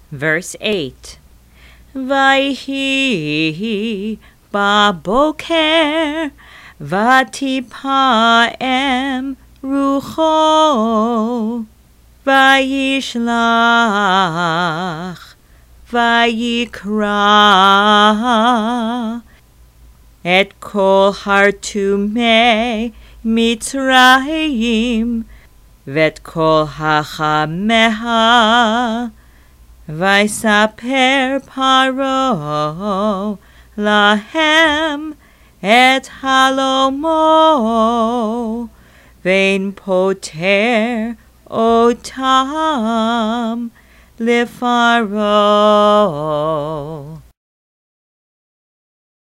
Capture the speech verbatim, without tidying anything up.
Verse eight. Vayhi baboker vatipaem rucho vayishlach vayikra et kol hartumei Mitzrayim vet kol hachameha vaysaper paro lahem et halomo vein poter otam lefaro.